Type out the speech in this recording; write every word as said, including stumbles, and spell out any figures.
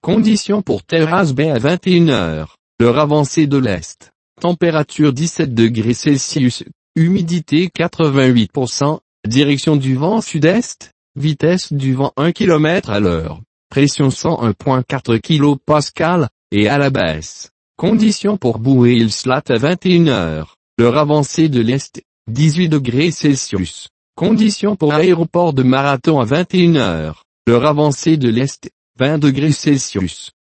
Conditions pour Terrace Bay à vingt et une heures, l'heure avancée de l'Est. Température dix-sept degrés Celsius, humidité quatre-vingt-huit pour cent, direction du vent sud-est, vitesse du vent un kilomètre à l'heure, pression cent un virgule quatre kilopascales, et à la baisse. Conditions pour Boué Islet à vingt et une heures, l'heure avancée de l'Est, dix-huit degrés Celsius. Conditions pour Aéroport de Marathon à vingt et une heures, l'heure avancée de l'Est, vingt degrés Celsius.